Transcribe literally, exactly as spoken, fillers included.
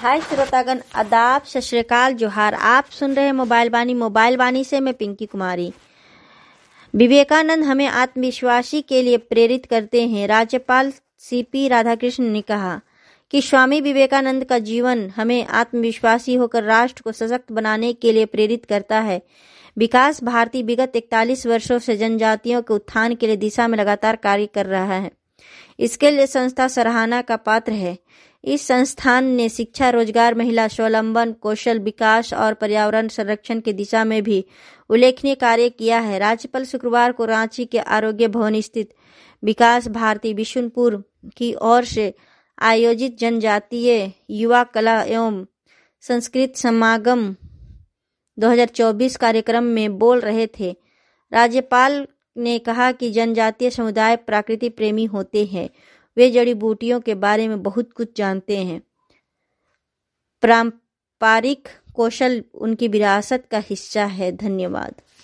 हाय श्रोतागण, आदाब, सत श्री अकाल, जोहार। आप सुन रहे हैं मोबाइल बानी। मोबाइल बानी से मैं पिंकी कुमारी। विवेकानंद हमें आत्मविश्वासी के लिए प्रेरित करते हैं। राज्यपाल सीपी राधाकृष्णन ने कहा कि स्वामी विवेकानंद का जीवन हमें आत्मविश्वासी होकर राष्ट्र को सशक्त बनाने के लिए प्रेरित करता है। विकास भारती विगत इकतालीस वर्षों से जनजातियों के उत्थान के लिए दिशा में लगातार कार्य कर रहा है। इसके लिए संस्था सराहना का पात्र है। इस संस्थान ने शिक्षा, रोजगार, महिला स्वावलंबन, कौशल विकास और पर्यावरण संरक्षण की दिशा में भी उल्लेखनीय कार्य किया है। राज्यपाल शुक्रवार को रांची के आरोग्य भवन स्थित विकास भारती बिशुनपुर की ओर से आयोजित जनजातीय युवा कला एवं संस्कृत समागम दो हज़ार चौबीस कार्यक्रम में बोल रहे थे। राज्यपाल ने कहा कि जनजातीय समुदाय प्रकृति प्रेमी होते हैं। वे जड़ी बूटियों के बारे में बहुत कुछ जानते हैं। पारंपरिक कौशल उनकी विरासत का हिस्सा है। धन्यवाद।